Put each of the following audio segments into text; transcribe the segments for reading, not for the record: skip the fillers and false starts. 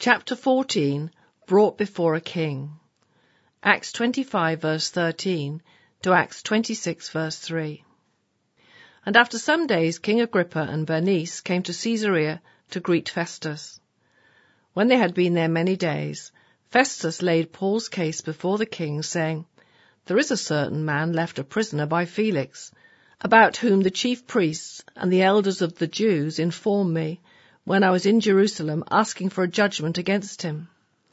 Chapter 14, Brought before a king. Acts 25 verse 13 to Acts 26 verse 3. And after some days King Agrippa and Bernice came to Caesarea to greet Festus. When they had been there many days, Festus laid Paul's case before the king, saying, There is a certain man left a prisoner by Felix, about whom the chief priests and the elders of the Jews informed me when I was in Jerusalem asking for a judgment against him.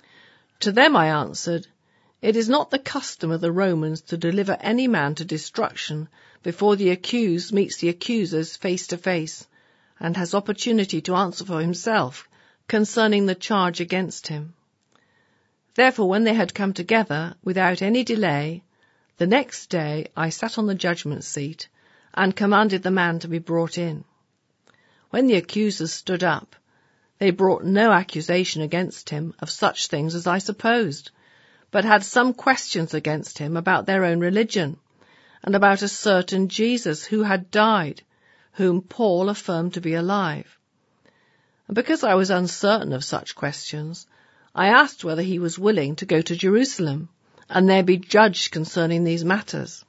To them I answered, It is not the custom of the Romans to deliver any man to destruction before the accused meets the accusers face to face, and has opportunity to answer for himself concerning the charge against him. Therefore, when they had come together without any delay, the next day I sat on the judgment seat and commanded the man to be brought in. When the accusers stood up, they brought no accusation against him of such things as I supposed, but had some questions against him about their own religion, and about a certain Jesus who had died, whom Paul affirmed to be alive. And because I was uncertain of such questions, I asked whether he was willing to go to Jerusalem, and there be judged concerning these matters.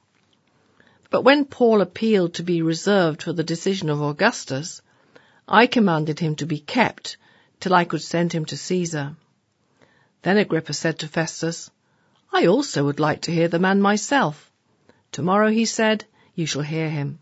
But when Paul appealed to be reserved for the decision of Augustus, I commanded him to be kept till I could send him to Caesar. Then Agrippa said to Festus, I also would like to hear the man myself. Tomorrow, he said, you shall hear him.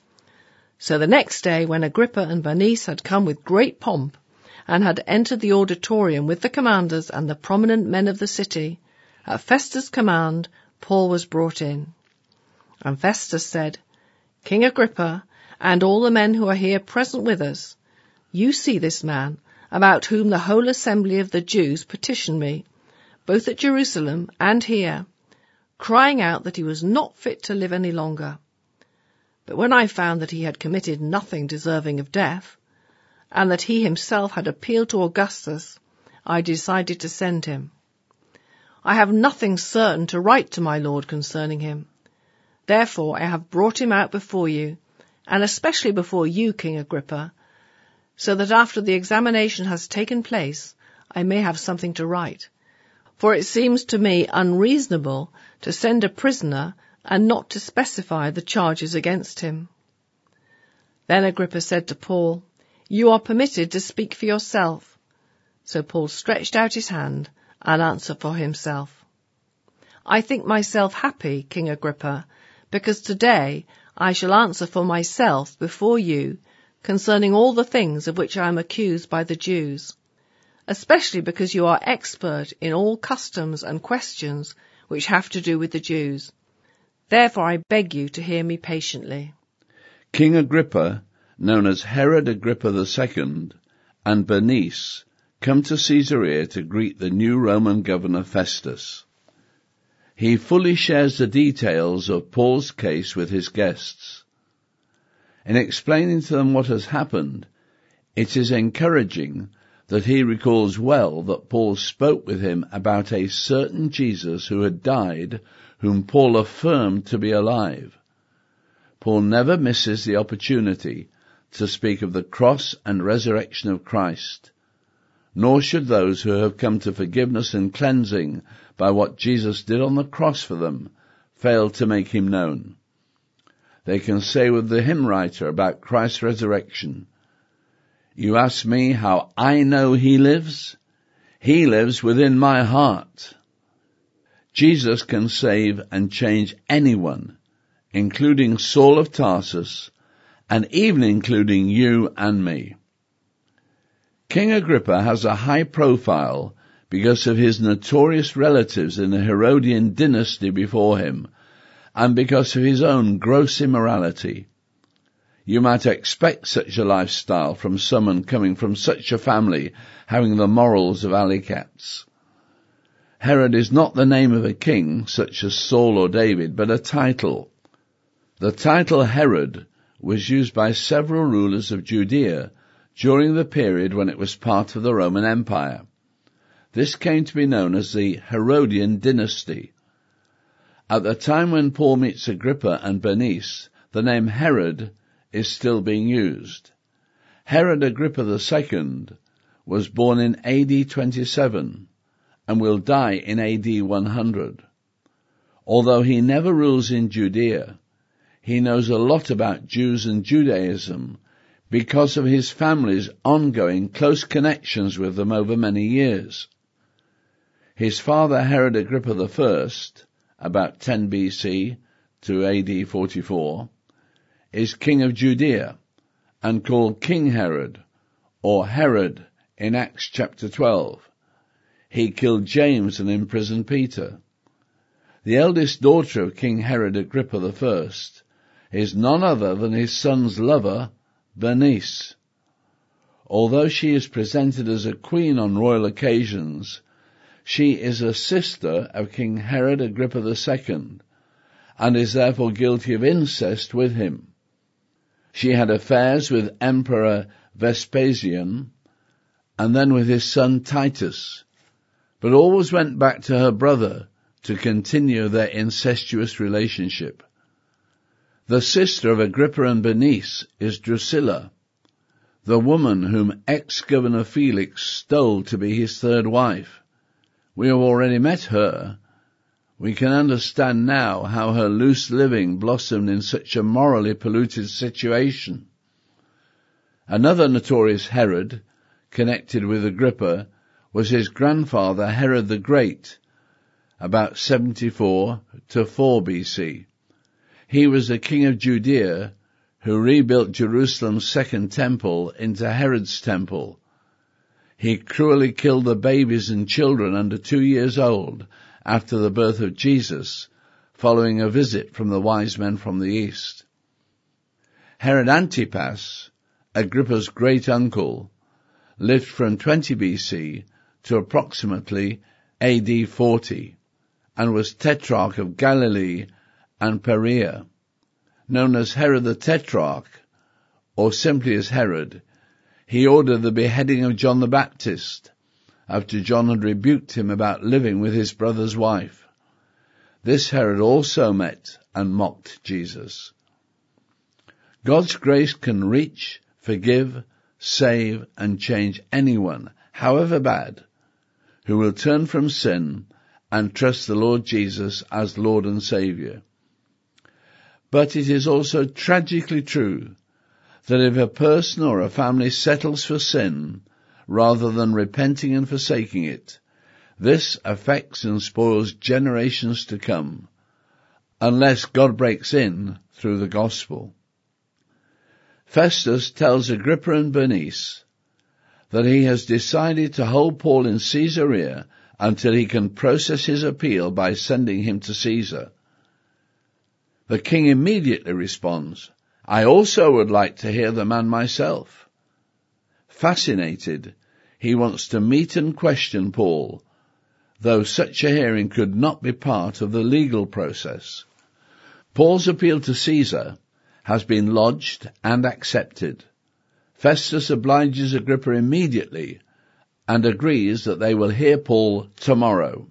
So the next day, when Agrippa and Bernice had come with great pomp, and had entered the auditorium with the commanders and the prominent men of the city, at Festus' command, Paul was brought in. And Festus said, King Agrippa, and all the men who are here present with us, you see this man, about whom the whole assembly of the Jews petitioned me, both at Jerusalem and here, crying out that he was not fit to live any longer. But when I found that he had committed nothing deserving of death, and that he himself had appealed to Augustus, I decided to send him. I have nothing certain to write to my lord concerning him. Therefore I have brought him out before you, and especially before you, King Agrippa, so that after the examination has taken place, I may have something to write. For it seems to me unreasonable to send a prisoner and not to specify the charges against him. Then Agrippa said to Paul, You are permitted to speak for yourself. So Paul stretched out his hand and answered for himself. I think myself happy, King Agrippa, because today I shall answer for myself before you concerning all the things of which I am accused by the Jews, especially because you are expert in all customs and questions which have to do with the Jews. Therefore I beg you to hear me patiently. King Agrippa, known as Herod Agrippa II, and Bernice come to Caesarea to greet the new Roman governor Festus. He fully shares the details of Paul's case with his guests. In explaining to them what has happened, it is encouraging that he recalls well that Paul spoke with him about a certain Jesus who had died, whom Paul affirmed to be alive. Paul never misses the opportunity to speak of the cross and resurrection of Christ, nor should those who have come to forgiveness and cleansing by what Jesus did on the cross for them fail to make him known. They can say with the hymn writer about Christ's resurrection, You ask me how I know he lives? He lives within my heart. Jesus can save and change anyone, including Saul of Tarsus, and even including you and me. King Agrippa has a high profile because of his notorious relatives in the Herodian dynasty before him, and because of his own gross immorality. You might expect such a lifestyle from someone coming from such a family, having the morals of alley cats. Herod is not the name of a king, such as Saul or David, but a title. The title Herod was used by several rulers of Judea during the period when it was part of the Roman Empire. This came to be known as the Herodian dynasty. At the time when Paul meets Agrippa and Bernice, the name Herod is still being used. Herod Agrippa II was born in AD 27 and will die in AD 100. Although he never rules in Judea, he knows a lot about Jews and Judaism because of his family's ongoing close connections with them over many years. His father Herod Agrippa I, about 10 BC to AD 44, is king of Judea and called King Herod, or Herod in Acts chapter 12. He killed James and imprisoned Peter. The eldest daughter of King Herod Agrippa I is none other than his son's lover, Bernice. Although she is presented as a queen on royal occasions, she is a sister of King Herod Agrippa II, and is therefore guilty of incest with him. She had affairs with Emperor Vespasian, and then with his son Titus, but always went back to her brother to continue their incestuous relationship. The sister of Agrippa and Bernice is Drusilla, the woman whom ex-Governor Felix stole to be his third wife. We have already met her. We can understand now how her loose living blossomed in such a morally polluted situation. Another notorious Herod, connected with Agrippa, was his grandfather Herod the Great, about 74 to 4 BC. He was the king of Judea who rebuilt Jerusalem's second temple into Herod's temple. He cruelly killed the babies and children under 2 years old after the birth of Jesus, following a visit from the wise men from the east. Herod Antipas, Agrippa's great-uncle, lived from 20 BC to approximately AD 40, and was tetrarch of Galilee and Perea. Known as Herod the Tetrarch, or simply as Herod, he ordered the beheading of John the Baptist, after John had rebuked him about living with his brother's wife. This Herod also met and mocked Jesus. God's grace can reach, forgive, save, and change anyone, however bad, who will turn from sin and trust the Lord Jesus as Lord and Saviour. But it is also tragically true that if a person or a family settles for sin rather than repenting and forsaking it, this affects and spoils generations to come, unless God breaks in through the gospel. Festus tells Agrippa and Bernice that he has decided to hold Paul in Caesarea until he can process his appeal by sending him to Caesar. The king immediately responds, "I also would like to hear the man myself." Fascinated, he wants to meet and question Paul, though such a hearing could not be part of the legal process. Paul's appeal to Caesar has been lodged and accepted. Festus obliges Agrippa immediately and agrees that they will hear Paul tomorrow.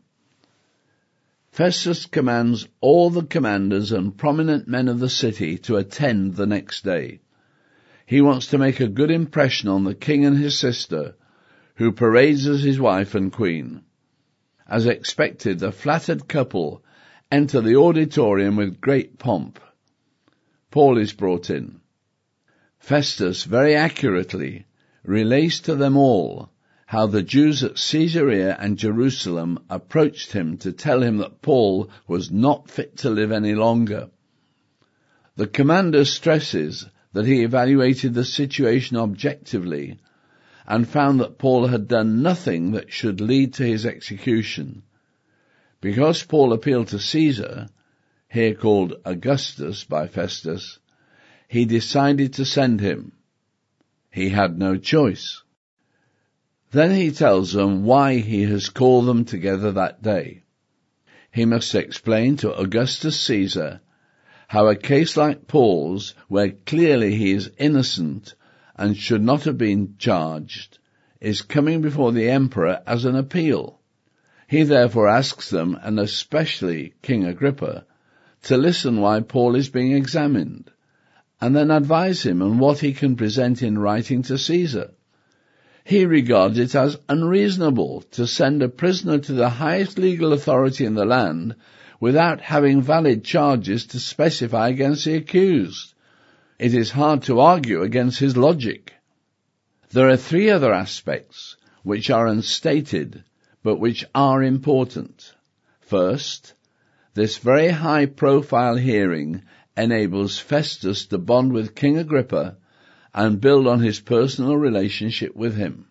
Festus commands all the commanders and prominent men of the city to attend the next day. He wants to make a good impression on the king and his sister, who parades as his wife and queen. As expected, the flattered couple enter the auditorium with great pomp. Paul is brought in. Festus very accurately relays to them all how the Jews at Caesarea and Jerusalem approached him to tell him that Paul was not fit to live any longer. The commander stresses that he evaluated the situation objectively and found that Paul had done nothing that should lead to his execution. Because Paul appealed to Caesar, here called Augustus by Festus, he decided to send him. He had no choice. Then he tells them why he has called them together that day. He must explain to Augustus Caesar how a case like Paul's, where clearly he is innocent and should not have been charged, is coming before the emperor as an appeal. He therefore asks them, and especially King Agrippa, to listen why Paul is being examined, and then advise him on what he can present in writing to Caesar. He regards it as unreasonable to send a prisoner to the highest legal authority in the land without having valid charges to specify against the accused. It is hard to argue against his logic. There are three other aspects which are unstated, but which are important. First, this very high-profile hearing enables Festus to bond with King Agrippa and build on his personal relationship with him.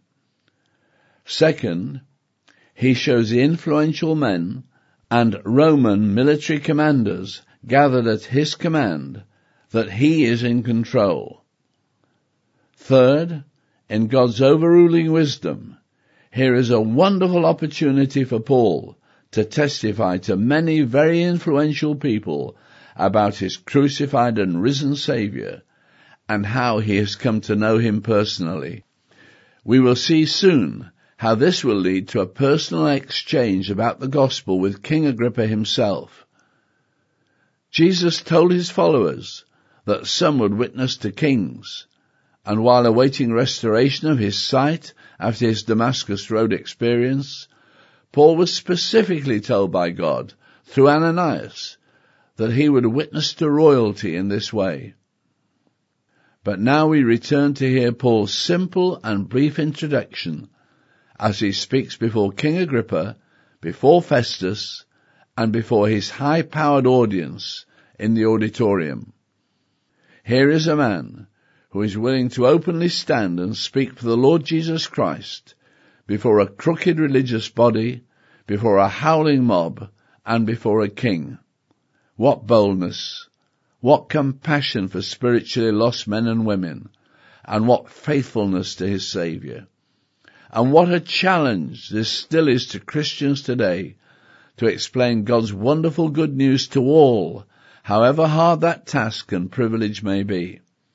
Second, he shows the influential men and Roman military commanders gathered at his command that he is in control. Third, in God's overruling wisdom, here is a wonderful opportunity for Paul to testify to many very influential people about his crucified and risen Saviour and how he has come to know him personally. We will see soon how this will lead to a personal exchange about the gospel with King Agrippa himself. Jesus told his followers that some would witness to kings, and while awaiting restoration of his sight after his Damascus Road experience, Paul was specifically told by God, through Ananias, that he would witness to royalty in this way. But now we return to hear Paul's simple and brief introduction as he speaks before King Agrippa, before Festus, and before his high-powered audience in the auditorium. Here is a man who is willing to openly stand and speak for the Lord Jesus Christ before a crooked religious body, before a howling mob, and before a king. What boldness! What compassion for spiritually lost men and women, and what faithfulness to his Saviour. And what a challenge this still is to Christians today to explain God's wonderful good news to all, however hard that task and privilege may be.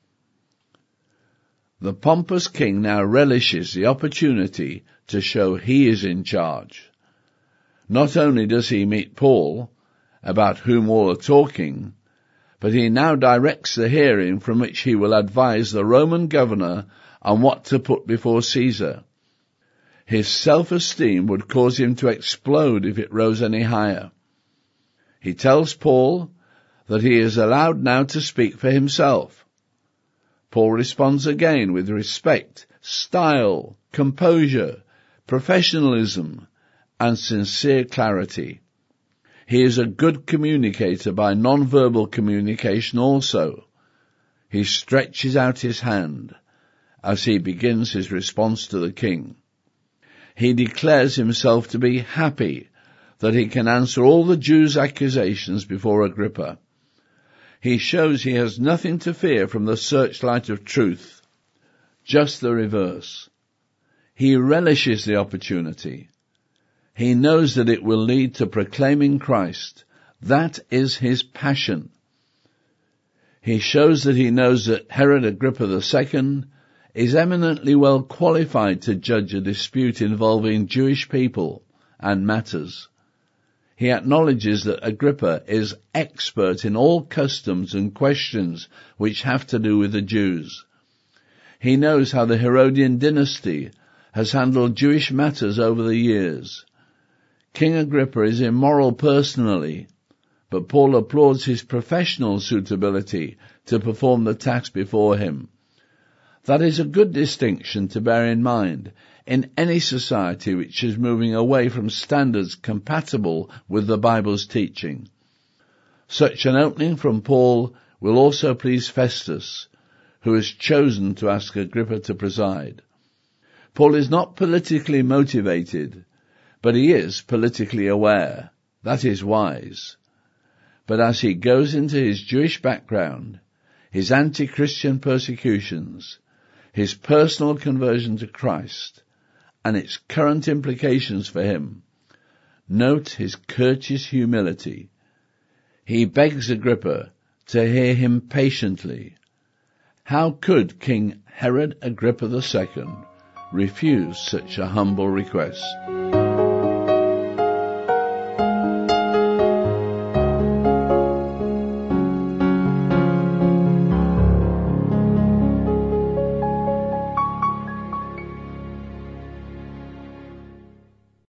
The pompous king now relishes the opportunity to show he is in charge. Not only does he meet Paul, about whom all are talking, but he now directs the hearing from which he will advise the Roman governor on what to put before Caesar. His self-esteem would cause him to explode if it rose any higher. He tells Paul that he is allowed now to speak for himself. Paul responds again with respect, style, composure, professionalism, and sincere clarity. He is a good communicator by non-verbal communication also. He stretches out his hand as he begins his response to the king. He declares himself to be happy that he can answer all the Jews' accusations before Agrippa. He shows he has nothing to fear from the searchlight of truth, just the reverse. He relishes the opportunity. He knows that it will lead to proclaiming Christ. That is his passion. He shows that he knows that Herod Agrippa II is eminently well qualified to judge a dispute involving Jewish people and matters. He acknowledges that Agrippa is expert in all customs and questions which have to do with the Jews. He knows how the Herodian dynasty has handled Jewish matters over the years. King Agrippa is immoral personally, but Paul applauds his professional suitability to perform the task before him. That is a good distinction to bear in mind in any society which is moving away from standards compatible with the Bible's teaching. Such an opening from Paul will also please Festus, who has chosen to ask Agrippa to preside. Paul is not politically motivated, but he is politically aware. That is wise. But as he goes into his Jewish background, his anti-Christian persecutions, his personal conversion to Christ, and its current implications for him, note his courteous humility. He begs Agrippa to hear him patiently. How could King Herod Agrippa II refuse such a humble request?